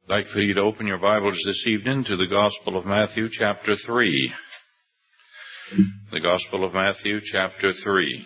I'd like for you to open your Bibles this evening to the Gospel of Matthew, chapter 3. The Gospel of Matthew, chapter 3.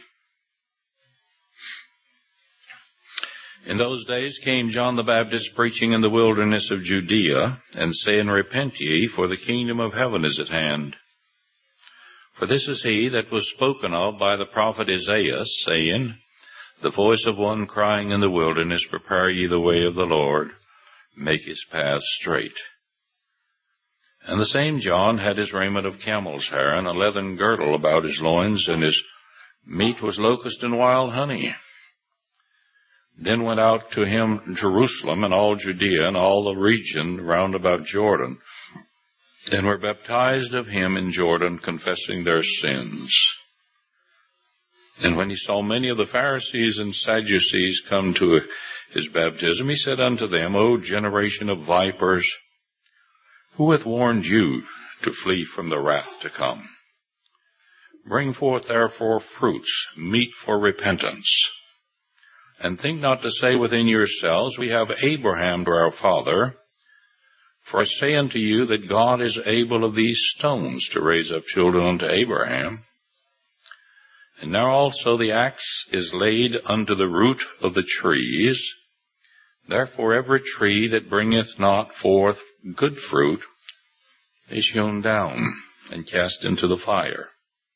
In those days came John the Baptist preaching in the wilderness of Judea, and saying, Repent ye, for the kingdom of heaven is at hand. For this is he that was spoken of by the prophet Isaiah, saying, The voice of one crying in the wilderness, Prepare ye the way of the Lord, make his path straight. And the same John had his raiment of camel's hair, and a leathern girdle about his loins, and his meat was locust and wild honey. Then went out to him Jerusalem and all Judea and all the region round about Jordan, and were baptized of him in Jordan, confessing their sins. And when he saw many of the Pharisees and Sadducees come to his baptism, he said unto them, O generation of vipers, who hath warned you to flee from the wrath to come? Bring forth therefore fruits, meet for repentance. And think not to say within yourselves, We have Abraham to our father. For I say unto you that God is able of these stones to raise up children unto Abraham. And now also the axe is laid unto the root of the trees. Therefore every tree that bringeth not forth good fruit is hewn down and cast into the fire.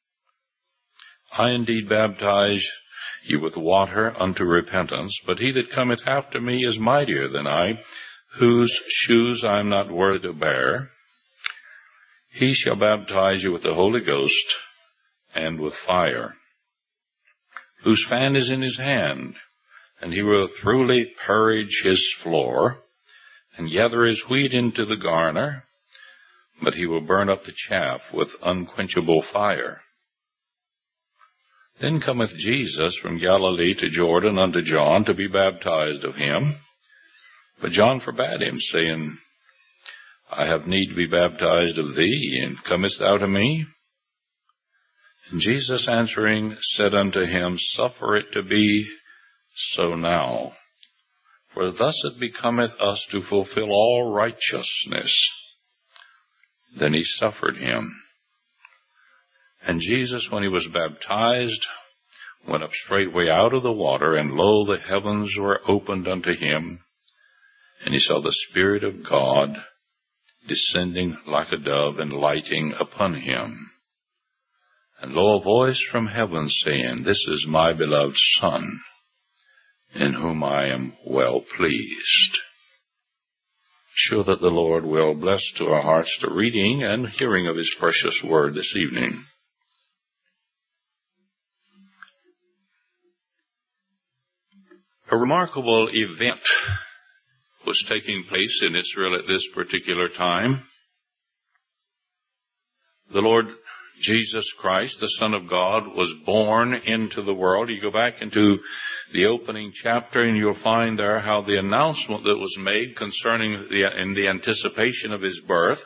I indeed baptize you with water unto repentance, but he that cometh after me is mightier than I, whose shoes I am not worthy to bear. He shall baptize you with the Holy Ghost and with fire, whose fan is in his hand, and he will thoroughly purge his floor, and gather his wheat into the garner, but he will burn up the chaff with unquenchable fire. Then cometh Jesus from Galilee to Jordan unto John to be baptized of him. But John forbade him, saying, I have need to be baptized of thee, and comest thou to me? And Jesus answering said unto him, Suffer it to be so now, for thus it becometh us to fulfill all righteousness. Then he suffered him. And Jesus, when he was baptized, went up straightway out of the water, and lo, the heavens were opened unto him, and he saw the Spirit of God descending like a dove and lighting upon him. And lo, a voice from heaven saying, This is my beloved Son, in whom I am well pleased. Sure that the Lord will bless to our hearts the reading and hearing of his precious word this evening. A remarkable event was taking place in Israel at this particular time. The Lord Jesus Christ, the Son of God, was born into the world. You go back into the opening chapter and you'll find there how the announcement that was made concerning in the anticipation of his birth.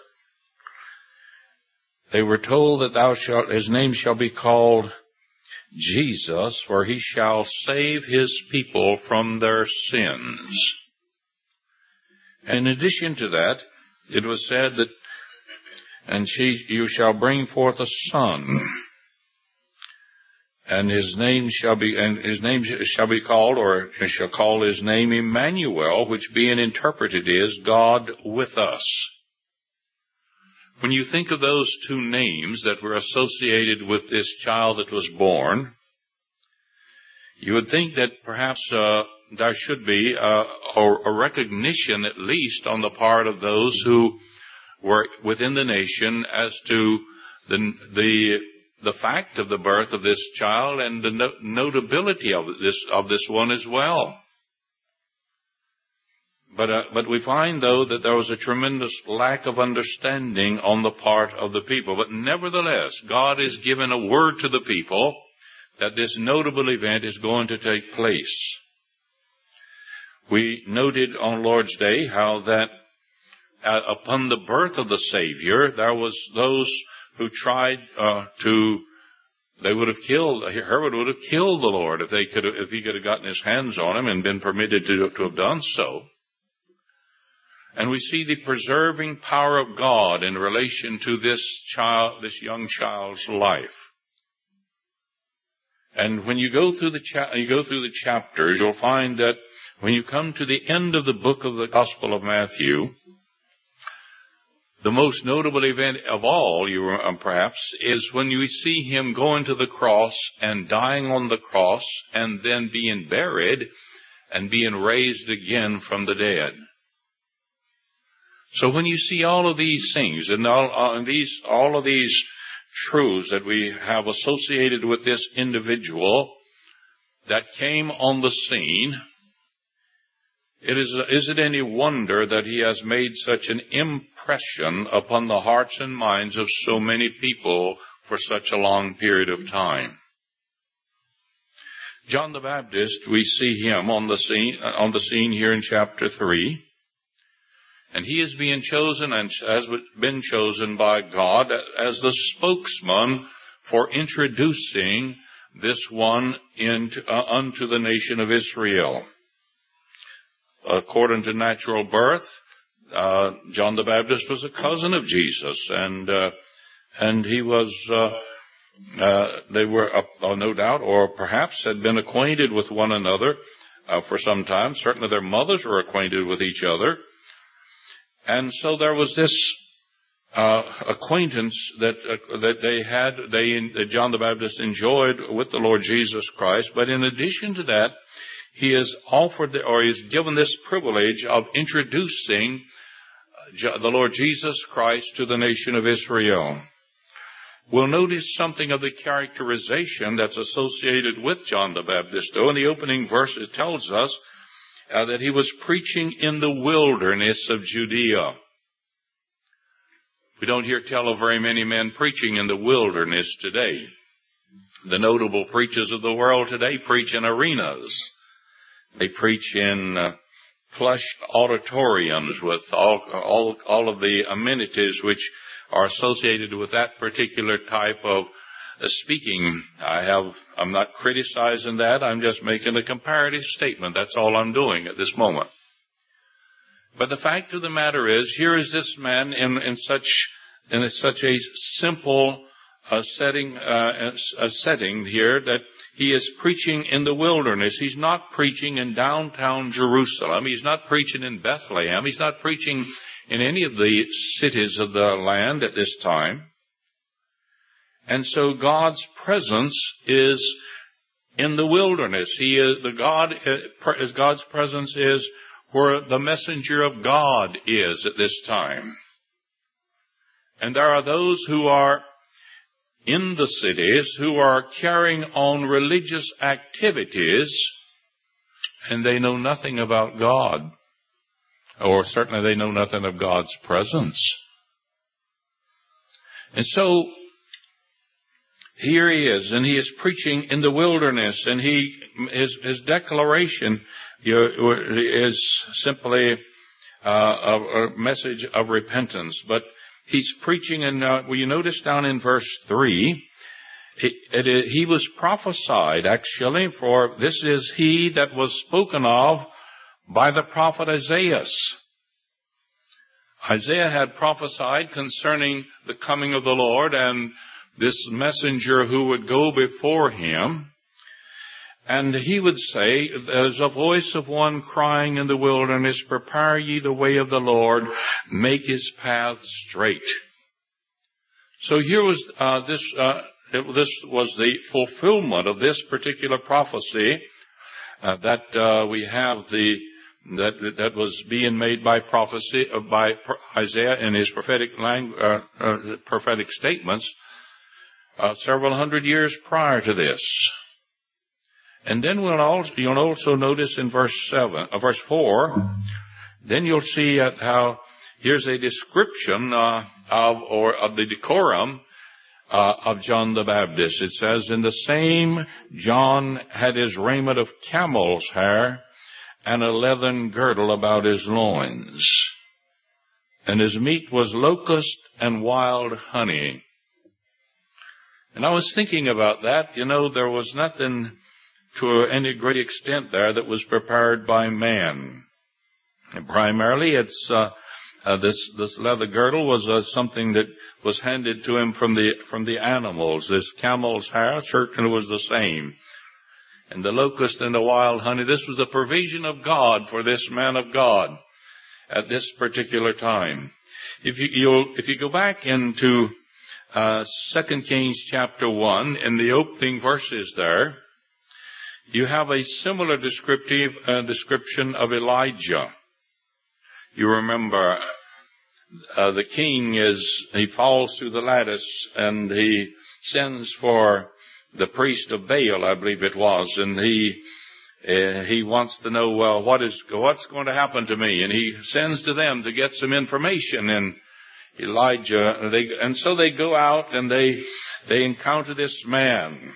They were told that his name shall be called Jesus, for he shall save his people from their sins. And in addition to that, it was said that, you shall bring forth a son, and his name shall be called, or he shall call his name Emmanuel, which being interpreted is God with us. When you think of those two names that were associated with this child that was born, you would think that perhaps there should be a recognition, at least on the part of those who were within the nation, as to the fact of the birth of this child and the notability of this one as well. But we find, though, that there was a tremendous lack of understanding on the part of the people. But nevertheless, God has given a word to the people that this notable event is going to take place. We noted on Lord's Day how that upon the birth of the Savior, there was those who tried Herod would have killed the Lord if he could have gotten his hands on him and been permitted to have done so. And we see the preserving power of God in relation to this young child's life. And when you go through the chapters, you'll find that when you come to the end of the book of the Gospel of Matthew, the most notable event of all, perhaps, is when you see him going to the cross and dying on the cross and then being buried and being raised again from the dead. So when you see all of these things and all of these truths that we have associated with this individual that came on the scene, is it any wonder that he has made such an impression upon the hearts and minds of so many people for such a long period of time? John the Baptist, we see him on the scene here in chapter 3. And he is being chosen and has been chosen by God as the spokesman for introducing this one unto the nation of Israel. According to natural birth, John the Baptist was a cousin of Jesus, and he was, they were, no doubt, or perhaps had been acquainted with one another for some time. Certainly their mothers were acquainted with each other. And so there was this acquaintance that John the Baptist enjoyed with the Lord Jesus Christ. But in addition to that, he is given this privilege of introducing the Lord Jesus Christ to the nation of Israel. We'll notice something of the characterization that's associated with John the Baptist. Though in the opening verse it tells us that he was preaching in the wilderness of Judea. We don't hear tell of very many men preaching in the wilderness today. The notable preachers of the world today preach in arenas. They preach in plush auditoriums with all of the amenities which are associated with that particular type of speaking. I'm not criticizing that. I'm just making a comparative statement. That's all I'm doing at this moment. But the fact of the matter is, here is this man in such a simple setting here that he is preaching in the wilderness. He's not preaching in downtown Jerusalem. He's not preaching in Bethlehem. He's not preaching in any of the cities of the land at this time. And so God's presence is in the wilderness. God's presence is where the messenger of God is at this time. And there are those who are in the cities who are carrying on religious activities, and they know nothing about God. Or certainly they know nothing of God's presence. And so here he is, and he is preaching in the wilderness, and his declaration is simply a message of repentance. But he's preaching, and you notice down in verse 3, he was prophesied, actually, for this is he that was spoken of by the prophet Isaiah. Isaiah had prophesied concerning the coming of the Lord and this messenger who would go before him. And he would say, there's a voice of one crying in the wilderness, prepare ye the way of the Lord, make his path straight. So here was this was the fulfillment of this particular prophecy that we have that was being made by prophecy by Isaiah in his prophetic statements several hundred years prior to this. And then you'll also notice in verse 4, then you'll see how here's a description of the decorum of John the Baptist. It says, in the same John had his raiment of camel's hair and a leathern girdle about his loins. And his meat was locust and wild honey. And I was thinking about that. There was nothing to any great extent there that was prepared by man. And primarily it's This leather girdle was something that was handed to him from the animals. This camel's hair certainly was the same. And the locust and the wild honey, this was the provision of God for this man of God at this particular time. If you go back into 2 Kings chapter 1, in the opening verses there, you have a similar description of Elijah. You remember, the king he falls through the lattice and he sends for the priest of Baal, I believe it was, and he wants to know, well, what's going to happen to me? And he sends to them to get some information. And Elijah, so they go out and they encounter this man.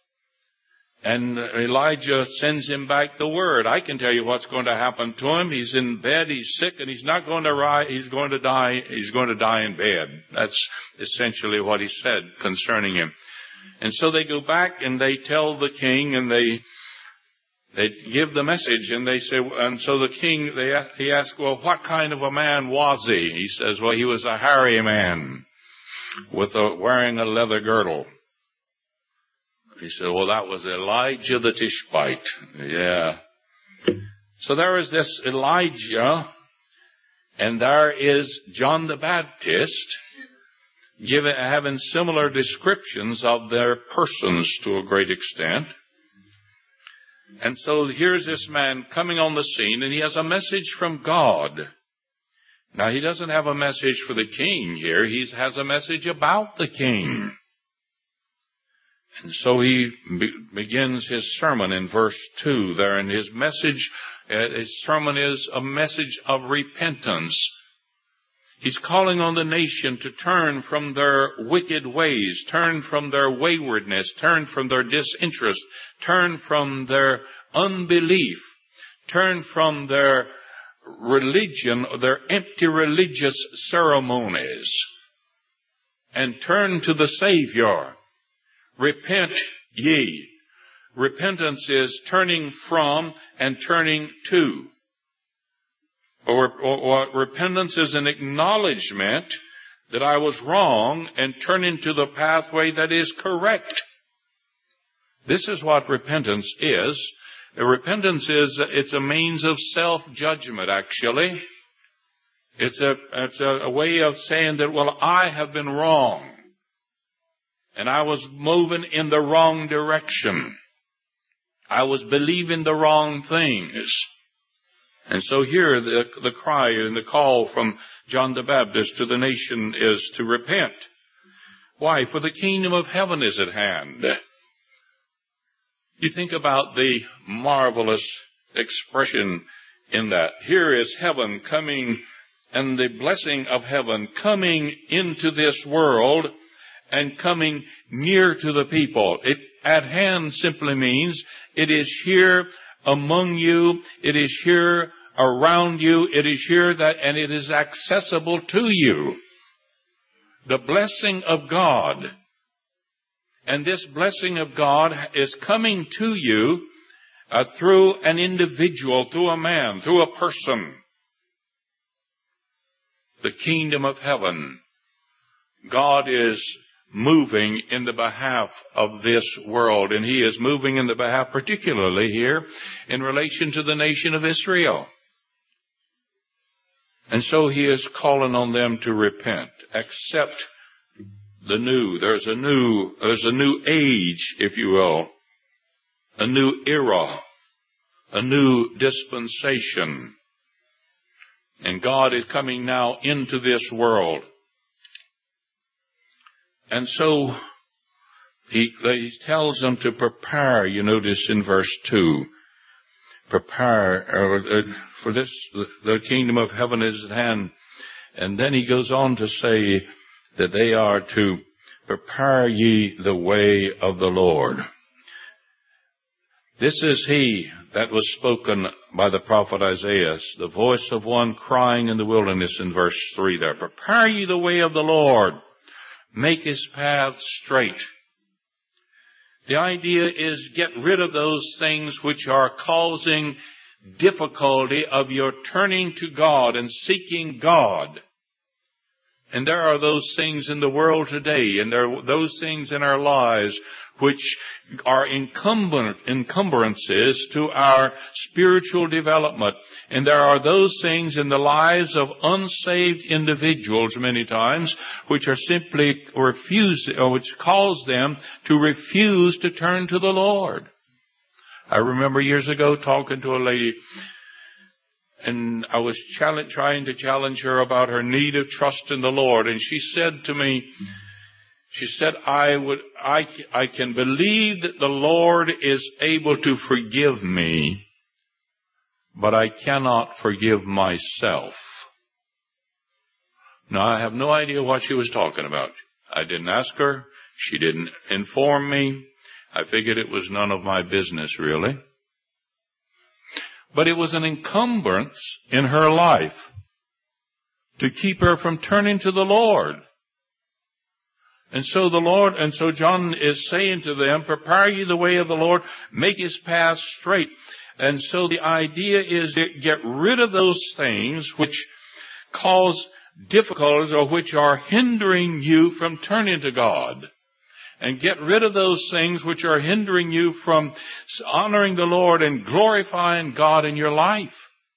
And Elijah sends him back the word. I can tell you what's going to happen to him. He's in bed, he's sick, and he's not going to rise, he's going to die in bed. That's essentially what he said concerning him. And so they go back and they tell the king, and they give the message, and they say, and so the king, he asks, well, what kind of a man was he? He says, well, he was a hairy man wearing a leather girdle. He said, well, that was Elijah the Tishbite. Yeah. So there is this Elijah, and there is John the Baptist, having similar descriptions of their persons to a great extent. And so here's this man coming on the scene, and he has a message from God. Now, he doesn't have a message for the king here. He has a message about the king. And so he begins his sermon in verse 2 there, and his sermon is a message of repentance. He's calling on the nation to turn from their wicked ways, turn from their waywardness, turn from their disinterest, turn from their unbelief, turn from their religion, their empty religious ceremonies, and turn to the Savior. Repent ye. Repentance is turning from and turning to. Or repentance is an acknowledgement that I was wrong and turning to the pathway that is correct. This is what repentance is. Repentance it's a means of self-judgment, actually. It's a way of saying that, well, I have been wrong. And I was moving in the wrong direction. I was believing the wrong things. And so here the cry and the call from John the Baptist to the nation is to repent. Why? For the kingdom of heaven is at hand. You think about the marvelous expression in that. Here is heaven coming, and the blessing of heaven coming into this world and coming near to the people. It at hand simply means it is here among you, it is here around you, it is here and it is accessible to you. The blessing of God. And this blessing of God is coming to you through an individual, through a man, through a person. The kingdom of heaven. God is moving in the behalf of this world, and He is moving in the behalf, particularly here, in relation to the nation of Israel. And so He is calling on them to repent, accept the new. There's a new age, if you will, a new era, a new dispensation. And God is coming now into this world. And so he tells them to prepare, you notice in verse 2, prepare for this, the kingdom of heaven is at hand. And then he goes on to say that they are to prepare ye the way of the Lord. This is he that was spoken by the prophet Isaiah, the voice of one crying in the wilderness in verse 3 there. Prepare ye the way of the Lord. Make His path straight. The idea is get rid of those things which are causing difficulty of your turning to God and seeking God. And there are those things in the world today, and there are those things in our lives which are encumbrances to our spiritual development. And there are those things in the lives of unsaved individuals many times which are simply refused, or which cause them to refuse to turn to the Lord. I remember years ago talking to a lady, and I was trying to challenge her about her need of trust in the Lord. And she said to me, I can believe that the Lord is able to forgive me, but I cannot forgive myself. Now, I have no idea what she was talking about. I didn't ask her. She didn't inform me. I figured it was none of my business, really. But it was an encumbrance in her life to keep her from turning to the Lord. And so John is saying to them, prepare ye the way of the Lord, make his path straight. And so the idea is to get rid of those things which cause difficulties or which are hindering you from turning to God. And get rid of those things which are hindering you from honoring the Lord and glorifying God in your life.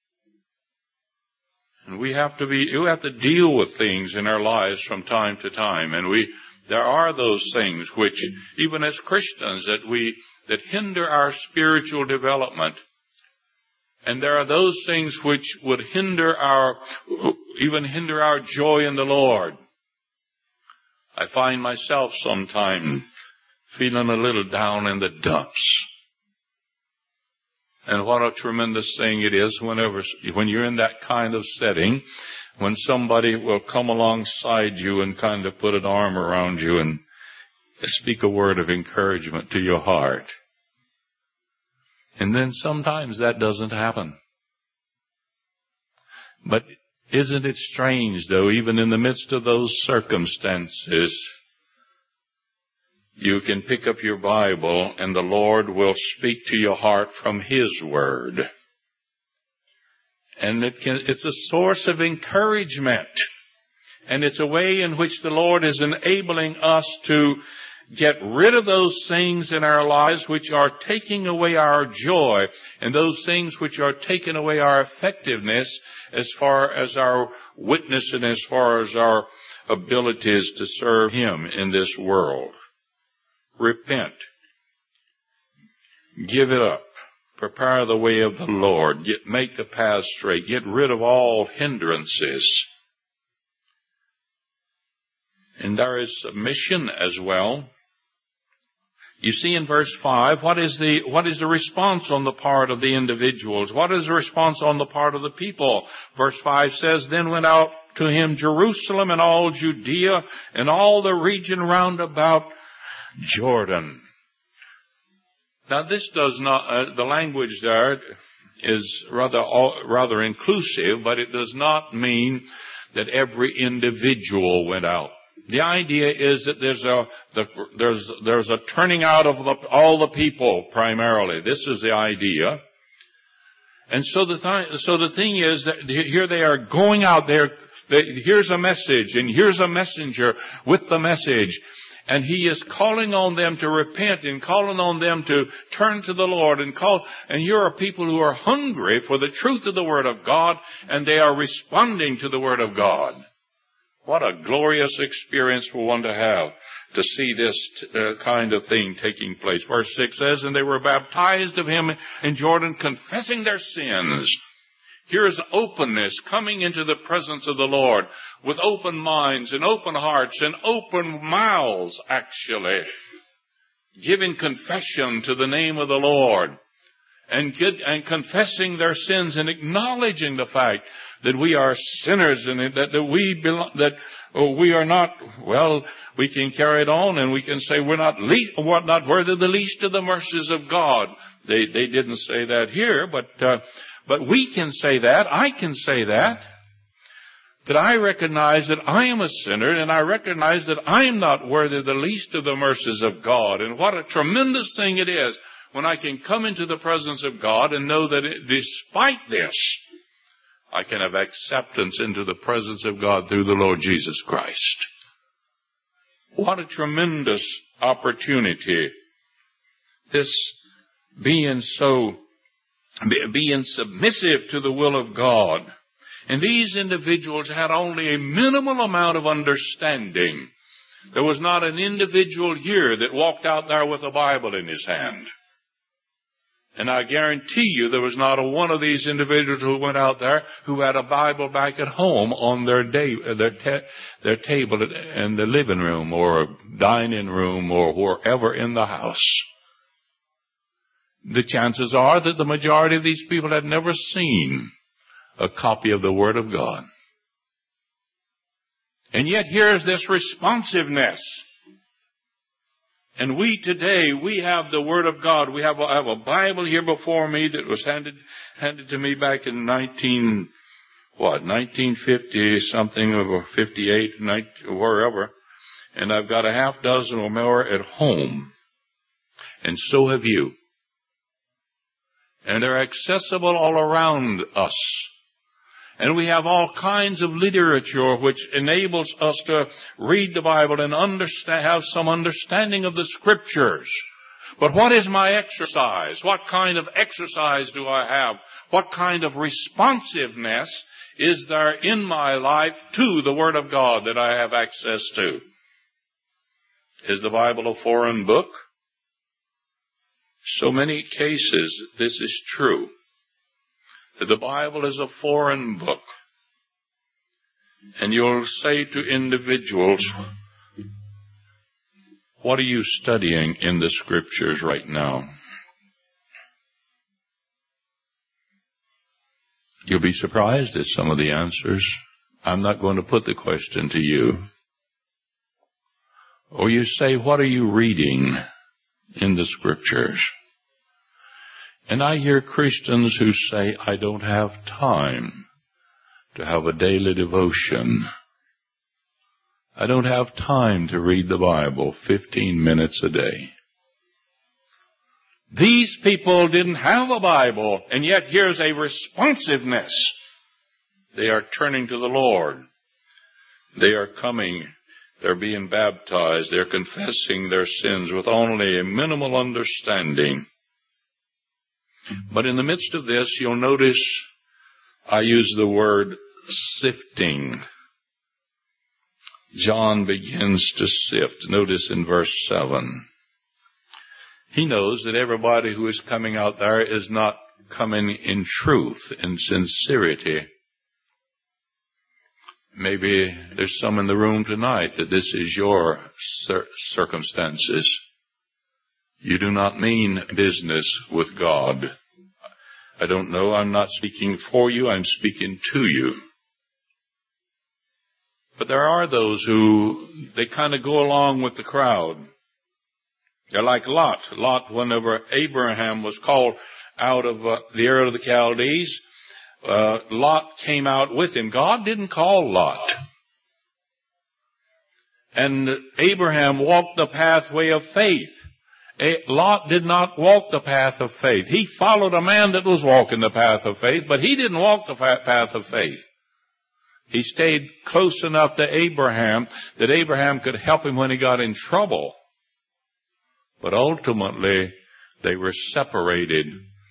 And we have to deal with things in our lives from time to time. And there are those things which, even as Christians, that hinder our spiritual development. And there are those things which would hinder our joy in the Lord. I find myself sometimes feeling a little down in the dumps. And what a tremendous thing it is when you're in that kind of setting, when somebody will come alongside you and kind of put an arm around you and speak a word of encouragement to your heart. And then sometimes that doesn't happen. But isn't it strange, though, even in the midst of those circumstances, you can pick up your Bible and the Lord will speak to your heart from His Word. And it's a source of encouragement. And it's a way in which the Lord is enabling us to get rid of those things in our lives which are taking away our joy, and those things which are taking away our effectiveness as far as our witness and as far as our abilities to serve Him in this world. Repent. Give it up. Prepare the way of the Lord. Make the path straight. Get rid of all hindrances. And there is submission as well. You see in verse 5, what is the response on the part of the individuals? What is the response on the part of the people? Verse 5 says, Then went out to him Jerusalem and all Judea and all the region round about Jordan. Now this does not, the language there is rather inclusive, but it does not mean that every individual went out. The idea is that there's a turning out of all the people primarily. This is the idea. And so the thing is that here they are going out there. Here's a message, and here's a messenger with the message. And he is calling on them to repent and calling on them to turn to the Lord and here are people who are hungry for the truth of the Word of God, and they are responding to the Word of God. What a glorious experience for one to have, to see this kind of thing taking place. Verse 6 says, And they were baptized of him in Jordan, confessing their sins. Here is openness, coming into the presence of the Lord with open minds and open hearts and open mouths, actually, giving confession to the name of the Lord and confessing their sins and acknowledging the fact that we are sinners and that we are not, well, we can carry it on and we can say we're not worthy of the least of the mercies of God. They didn't say that here, but we can say that. I can say that I recognize that I am a sinner and I recognize that I am not worthy of the least of the mercies of God. And what a tremendous thing it is when I can come into the presence of God and know that despite this, I can have acceptance into the presence of God through the Lord Jesus Christ. What a tremendous opportunity. This being submissive to the will of God. And these individuals had only a minimal amount of understanding. There was not an individual here that walked out there with a Bible in his hand. And I guarantee you there was not one of these individuals who went out there who had a Bible back at home on their table in the living room or dining room or wherever in the house. The chances are that the majority of these people had never seen a copy of the Word of God. And yet here's this responsiveness. And we today, we have the Word of God. I have a Bible here before me that was handed to me back in 1950 something or 58, wherever. And I've got a half dozen or more at home. And so have you. And they're accessible all around us. And we have all kinds of literature which enables us to read the Bible and have some understanding of the Scriptures. But what is my exercise? What kind of exercise do I have? What kind of responsiveness is there in my life to the Word of God that I have access to? Is the Bible a foreign book? So many cases this is true. That the Bible is a foreign book. And you'll say to individuals, what are you studying in the Scriptures right now? You'll be surprised at some of the answers. I'm not going to put the question to you. Or you say, what are you reading in the Scriptures? And I hear Christians who say, I don't have time to have a daily devotion. I don't have time to read the Bible 15 minutes a day. These people didn't have a Bible, and yet here's a responsiveness. They are turning to the Lord. They are coming. They're being baptized. They're confessing their sins with only a minimal understanding. But in the midst of this, you'll notice I use the word sifting. John begins to sift. Notice in verse 7. He knows that everybody who is coming out there is not coming in truth, in sincerity. Maybe there's some in the room tonight that this is your circumstances. You do not mean business with God. I don't know. I'm not speaking for you. I'm speaking to you. But there are those who, they kind of go along with the crowd. They're like Lot. Lot, whenever Abraham was called out of the Ur of the Chaldees, Lot came out with him. God didn't call Lot. And Abraham walked the pathway of faith. Lot did not walk the path of faith. He followed a man that was walking the path of faith, but he didn't walk the path of faith. He stayed close enough to Abraham that Abraham could help him when he got in trouble. But ultimately, they were separated.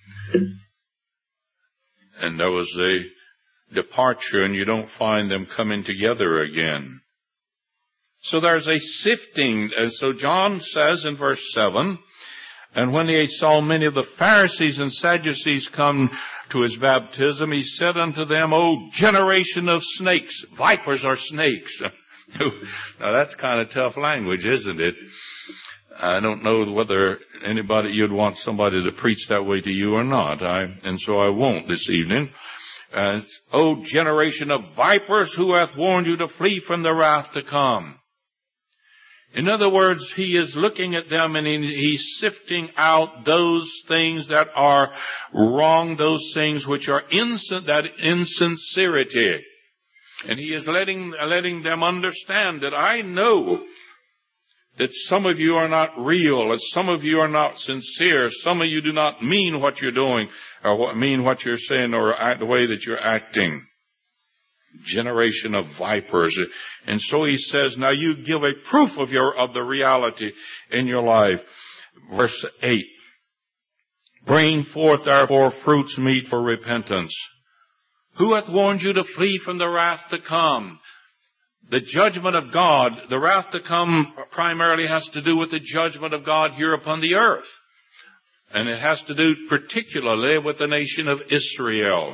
And there was a departure, and you don't find them coming together again. So there's a sifting. And so John says in verse 7, and when he saw many of the Pharisees and Sadducees come to his baptism, he said unto them, O generation of snakes, vipers are snakes. Now that's kind of tough language, isn't it? I don't know whether you'd want somebody to preach that way to you or not. And so I won't this evening. O generation of vipers, who hath warned you to flee from the wrath to come? In other words, he is looking at them and he's sifting out those things that are wrong, those things which are insincerity. And he is letting them understand that I know that some of you are not real, that some of you are not sincere, some of you do not mean what you're doing, or mean what you're saying, or act the way that you're acting. Generation of vipers. And so he says, now you give a proof of the reality in your life. Verse 8. Bring forth therefore fruits meet for repentance. Who hath warned you to flee from the wrath to come? The judgment of God, the wrath to come primarily has to do with the judgment of God here upon the earth. And it has to do particularly with the nation of Israel.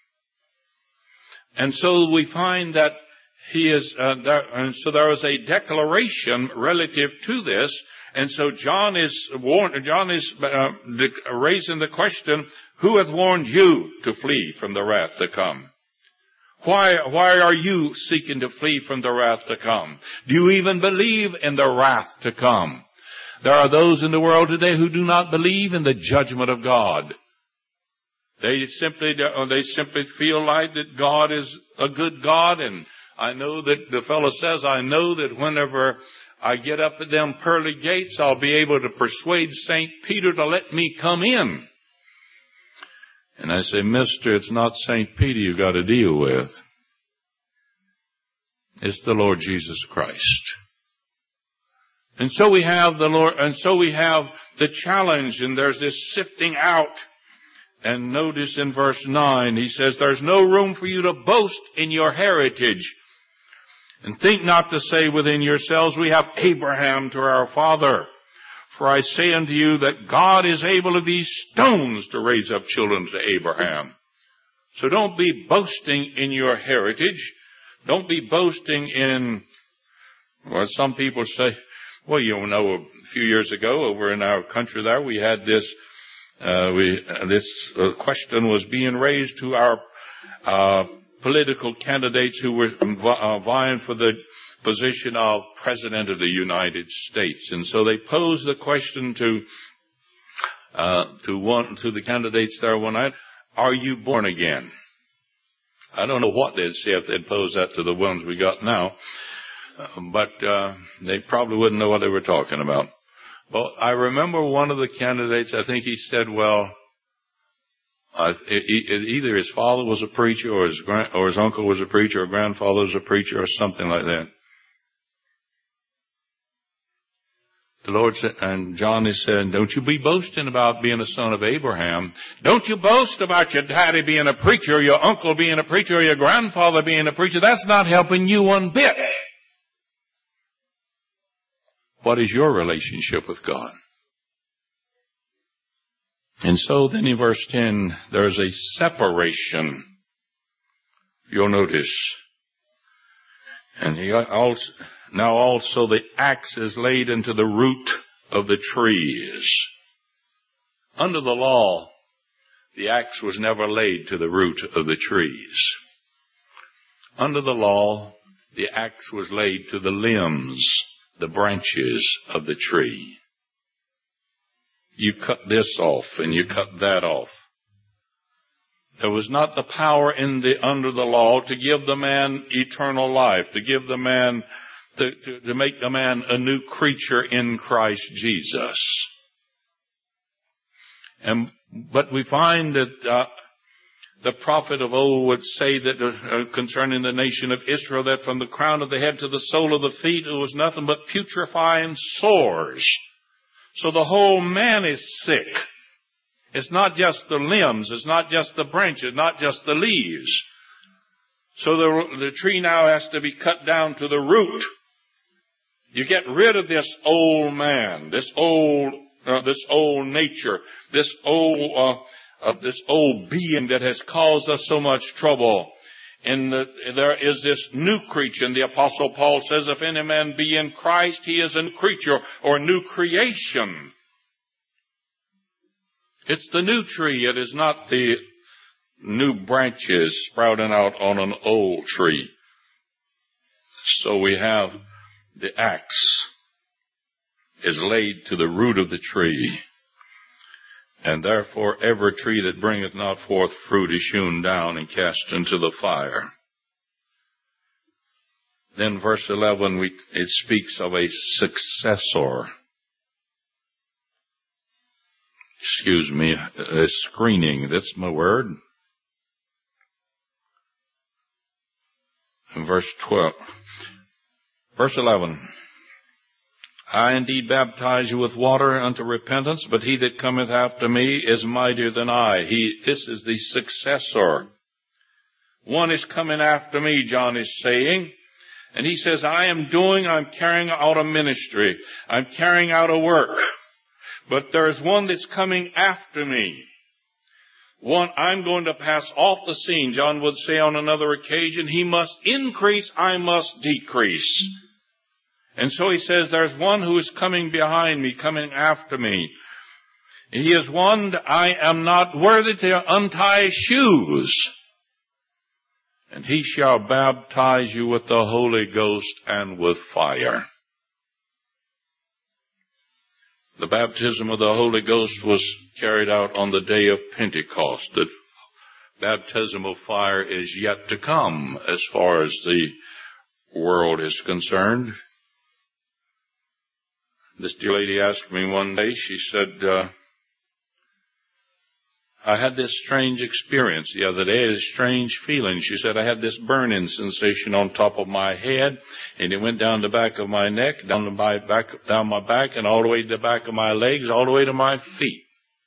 And so we find that and so there is a declaration relative to this. And so John is raising the question, who hath warned you to flee from the wrath to come? Why are you seeking to flee from the wrath to come? Do you even believe in the wrath to come? There are those in the world today who do not believe in the judgment of God. They simply feel like that God is a good God. And I know that the fellow says, I know that whenever I get up at them pearly gates, I'll be able to persuade St. Peter to let me come in. And I say, mister, it's not St. Peter you've got to deal with. It's the Lord Jesus Christ. And so we have the Lord, and so we have the challenge, and there's this sifting out. And notice in verse 9, he says, there's no room for you to boast in your heritage. And think not to say within yourselves, we have Abraham to our father. For I say unto you that God is able of these stones to raise up children to Abraham. So don't be boasting in your heritage. Don't be boasting in, well, some people say, well, you know, a few years ago over in our country there, we had this question was being raised to our political candidates who were vying for the position of President of the United States. And so they posed the question to the candidates there one night, are you born again? I don't know what they'd say if they'd pose that to the ones we got now, but they probably wouldn't know what they were talking about. Well, I remember one of the candidates, I think he said, well, either his father was a preacher or his uncle was a preacher or grandfather was a preacher or something like that. The Lord said, and John is saying, don't you be boasting about being a son of Abraham. Don't you boast about your daddy being a preacher, or your uncle being a preacher, or your grandfather being a preacher. That's not helping you one bit. What is your relationship with God? And so then in verse 10, there's a separation. You'll notice. And now also the axe is laid into the root of the trees. Under the law, the axe was never laid to the root of the trees. Under the law, the axe was laid to the limbs, the branches of the tree. You cut this off and you cut that off. There was not the power under the law to give the man eternal life, to give the man, to make the man a new creature in Christ Jesus. But we find that the prophet of old would say that concerning the nation of Israel, that from the crown of the head to the sole of the feet, it was nothing but putrefying sores. So the whole man is sick. It's not just the limbs, it's not just the branches, not just the leaves. So the tree now has to be cut down to the root. You get rid of this old man, this old nature, this old being that has caused us so much trouble. And there is this new creature. And the Apostle Paul says, if any man be in Christ, he is a new creature or new creation. It's the new tree. It is not the new branches sprouting out on an old tree. So we have the axe is laid to the root of the tree. And therefore every tree that bringeth not forth fruit is hewn down and cast into the fire. Then verse 11, it speaks of a successor. Excuse me, a screening. That's my word. In verse 12. Verse 11. I indeed baptize you with water unto repentance, but he that cometh after me is mightier than I. This is the successor. One is coming after me, John is saying. And he says, I'm carrying out a ministry. I'm carrying out a work. But there is one that's coming after me. One, I'm going to pass off the scene. John would say on another occasion, he must increase, I must decrease. And so he says, there's one who is coming behind me, coming after me. He is one that I am not worthy to untie his shoes. And he shall baptize you with the Holy Ghost and with fire. The baptism of the Holy Ghost was carried out on the day of Pentecost. The baptism of fire is yet to come as far as the world is concerned. This dear lady asked me one day, she said, I had this strange experience the other day, a strange feeling. She said, I had this burning sensation on top of my head, and it went down the back of my neck, down my back, and all the way to the back of my legs, all the way to my feet.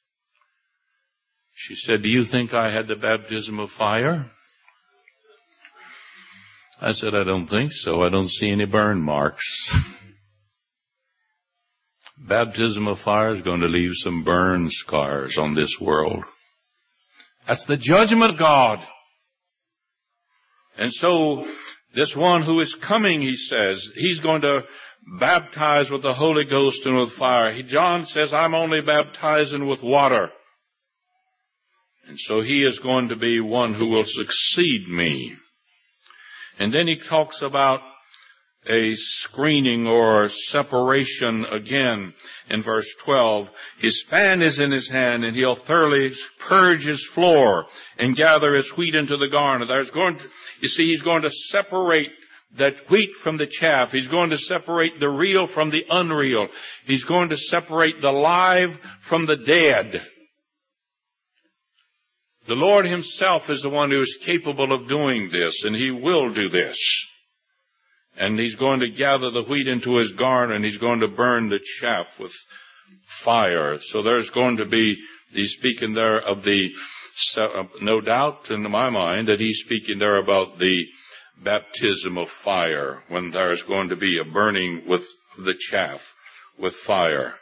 She said, do you think I had the baptism of fire? I said, I don't think so. I don't see any burn marks. Baptism of fire is going to leave some burn scars on this world. That's the judgment of God. And so, this one who is coming, he says, he's going to baptize with the Holy Ghost and with fire. John says, I'm only baptizing with water. And so he is going to be one who will succeed me. And then he talks about a screening or separation again in verse 12. His fan is in his hand, and he'll thoroughly purge his floor and gather his wheat into the garner. He's going to separate that wheat from the chaff. He's going to separate the real from the unreal. He's going to separate the live from the dead. The Lord himself is the one who is capable of doing this, and he will do this. And he's going to gather the wheat into his garner, and he's going to burn the chaff with fire. So there's going to be, he's speaking there of no doubt in my mind that he's speaking there about the baptism of fire, when there's going to be a burning with the chaff with fire.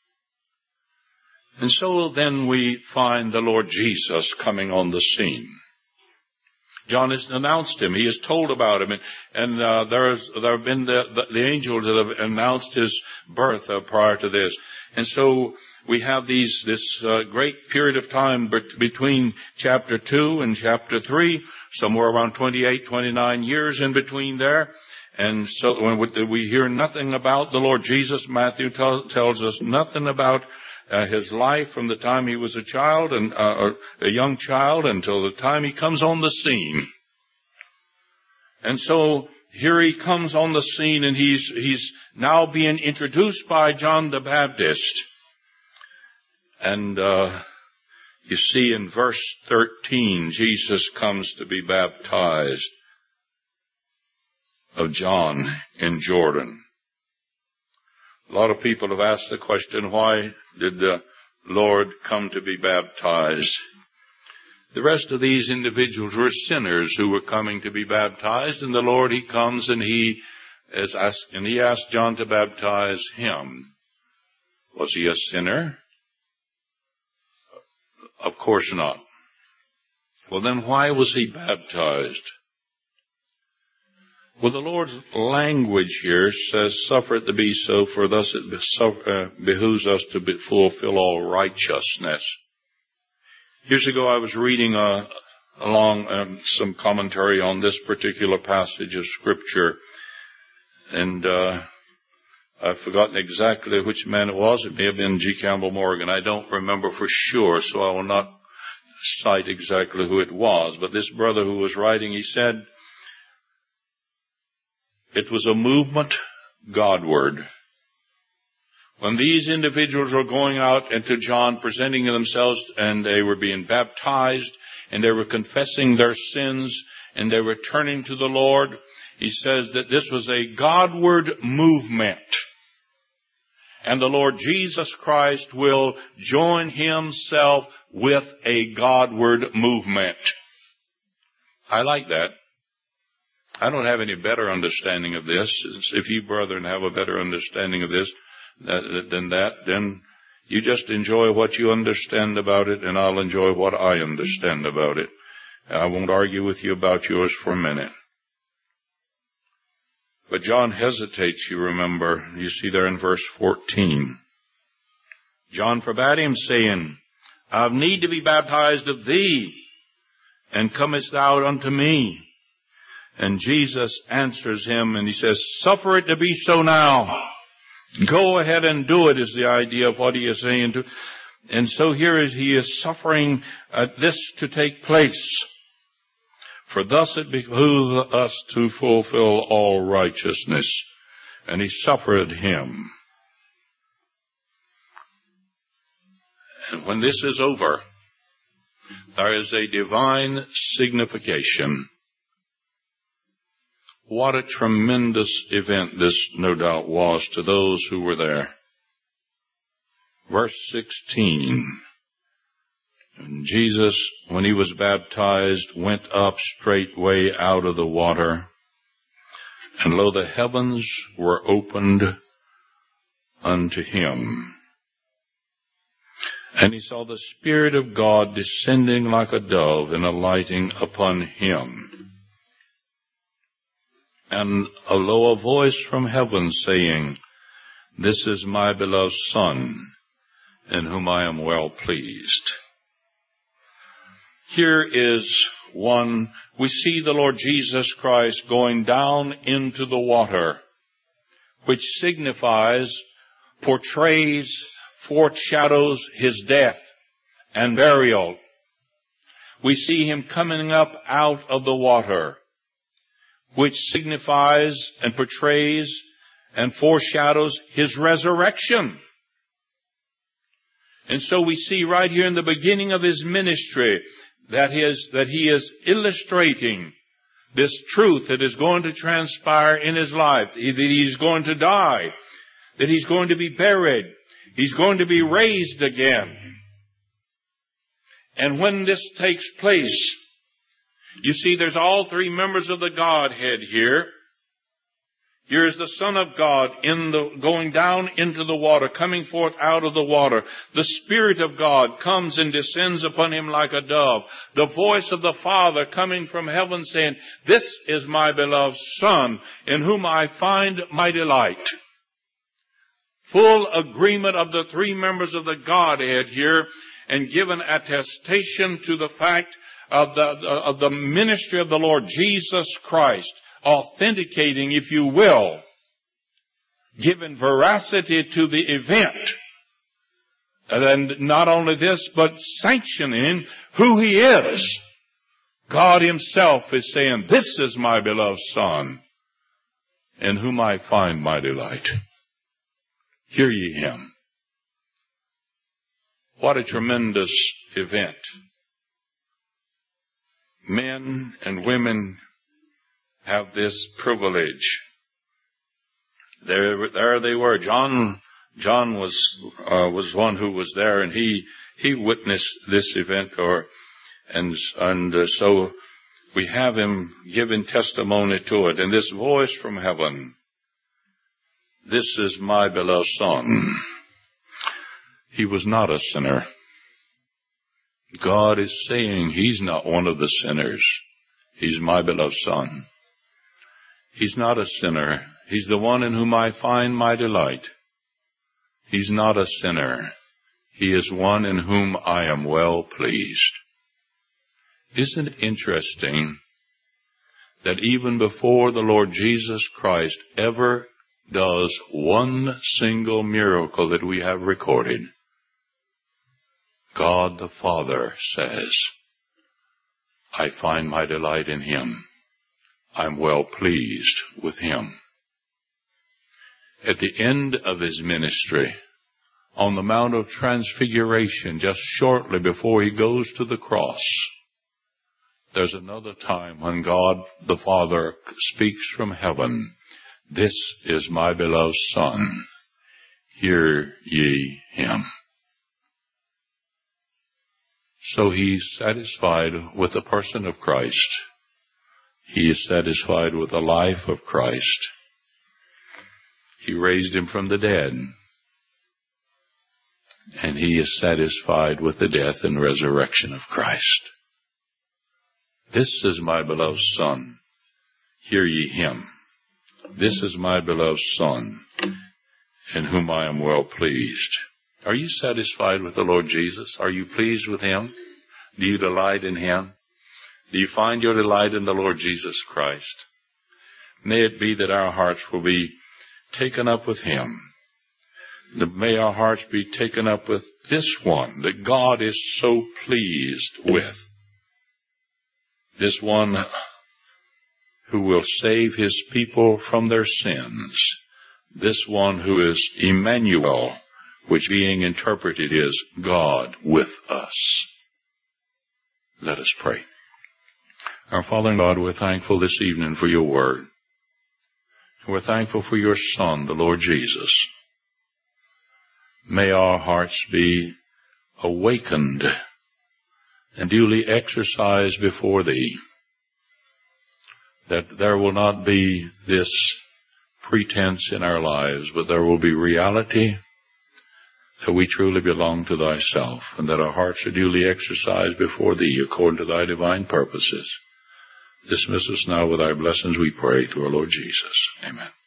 And so then we find the Lord Jesus coming on the scene. John has announced him. He has told about him. And there have been the angels that have announced his birth prior to this. And so we have this great period of time between chapter 2 and chapter 3, somewhere around 28, 29 years in between there. And so when we hear nothing about the Lord Jesus, Matthew tells us nothing about his life from the time he was a child and a young child until the time he comes on the scene. And so here he comes on the scene, and he's now being introduced by John the Baptist. And you see in verse 13, Jesus comes to be baptized of John in Jordan. A lot of people have asked the question, why did the Lord come to be baptized? The rest of these individuals were sinners who were coming to be baptized, and the Lord, he comes and he asked John to baptize him. Was he a sinner? Of course not. Well, then why was he baptized? Well, the Lord's language here says, suffer it to be so, for thus it behooves us to fulfill all righteousness. Years ago I was reading some commentary on this particular passage of Scripture, and I've forgotten exactly which man it was. It may have been G. Campbell Morgan. I don't remember for sure, so I will not cite exactly who it was. But this brother who was writing, he said, It was a movement Godward. When these individuals were going out into John, presenting themselves, and they were being baptized, and they were confessing their sins, and they were turning to the Lord, he says that this was a Godward movement. And the Lord Jesus Christ will join himself with a Godward movement. I like that. I don't have any better understanding of this. If you brethren have a better understanding of this than that, then you just enjoy what you understand about it, and I'll enjoy what I understand about it. I won't argue with you about yours for a minute. But John hesitates, you remember. You see there in verse 14. John forbade him, saying, I have need to be baptized of thee, and comest thou unto me? And Jesus answers him, and he says, suffer it to be so now. Go ahead and do it, is the idea of what he is saying. And so here he is suffering this to take place. For thus it behooveth us to fulfill all righteousness. And he suffered him. And when this is over, there is a divine signification. What a tremendous event this no doubt was to those who were there. Verse 16. And Jesus, when he was baptized, went up straightway out of the water. And lo, the heavens were opened unto him. And he saw the Spirit of God descending like a dove and alighting upon him. And lo, a voice from heaven saying, This is my beloved Son, in whom I am well pleased. Here is one, we see the Lord Jesus Christ going down into the water, which signifies, portrays, foreshadows his death and burial. We see him coming up out of the water, which signifies and portrays and foreshadows his resurrection. And so we see right here in the beginning of his ministry that he is illustrating this truth that is going to transpire in his life, that he's going to die, that he's going to be buried, he's going to be raised again. And when this takes place, you see there's all three members of the Godhead here. Here is the Son of God going down into the water, coming forth out of the water. The Spirit of God comes and descends upon him like a dove. The voice of the Father coming from heaven saying, This is my beloved Son, in whom I find my delight. Full agreement of the three members of the Godhead here, and given attestation to the fact of the ministry of the Lord Jesus Christ, authenticating, if you will, giving veracity to the event. And not only this, but sanctioning who he is. God himself is saying, This is my beloved Son, in whom I find my delight. Hear ye him. What a tremendous event. Men and women have this privilege. There they were. John was one who was there, and he witnessed this event, so we have him giving testimony to it. And this voice from heaven, This is my beloved Son. He was not a sinner. God is saying he's not one of the sinners. He's my beloved Son. He's not a sinner. He's the one in whom I find my delight. He's not a sinner. He is one in whom I am well pleased. Isn't it interesting that even before the Lord Jesus Christ ever does one single miracle that we have recorded, God the Father says, I find my delight in him. I'm well pleased with him. at the end of his ministry, on the Mount of Transfiguration, just shortly before he goes to the cross, there's another time when God the Father speaks from heaven, "This is my beloved Son, hear ye him." So he's satisfied with the person of Christ. He is satisfied with the life of Christ. He raised him from the dead. And he is satisfied with the death and resurrection of Christ. "This is my beloved Son, hear ye him. This is my beloved Son, in whom I am well pleased." Are you satisfied with the Lord Jesus? Are you pleased with him? Do you delight in him? Do you find your delight in the Lord Jesus Christ? May it be that our hearts will be taken up with him. May our hearts be taken up with this one that God is so pleased with. This one who will save his people from their sins. This one who is Emmanuel, which being interpreted is God with us. Let us pray. Our Father and God, we're thankful this evening for your word. We're thankful for your Son, the Lord Jesus. May our hearts be awakened and duly exercised before thee, that there will not be this pretense in our lives, but there will be reality that we truly belong to thyself, and that our hearts are duly exercised before thee according to thy divine purposes. Dismiss us now with thy blessings, we pray, through our Lord Jesus. Amen.